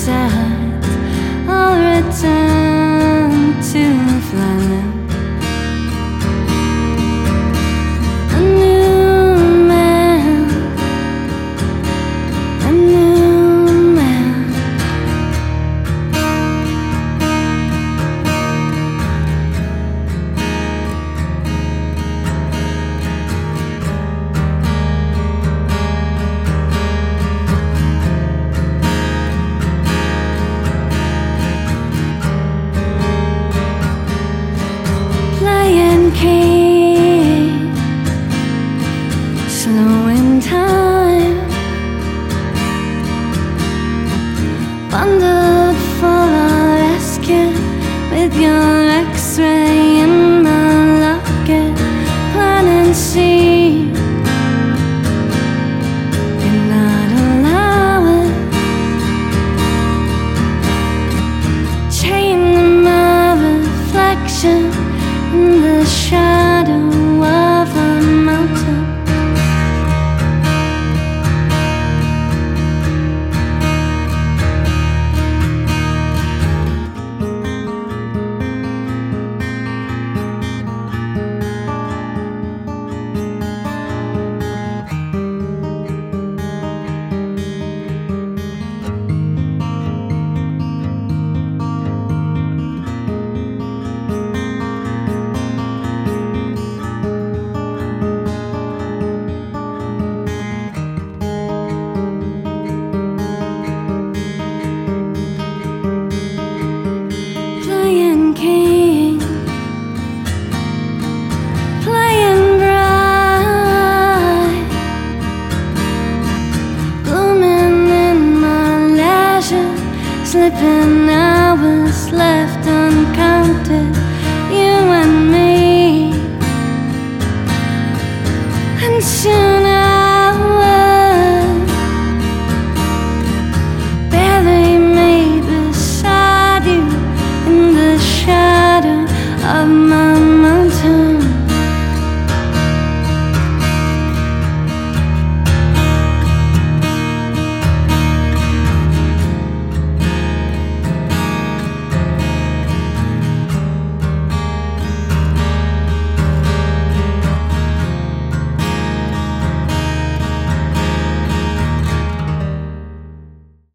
sides, I'll return to flying. A new man, a new man. Playing king, slowing time, wandered for a rescue with your X-ray in my locket, planting seed. You're not allowed, chaining my reflection in the shadow of a mountain. Playing king, playing bright, blooming in my leisure, slipping hours left uncounted, you and me. And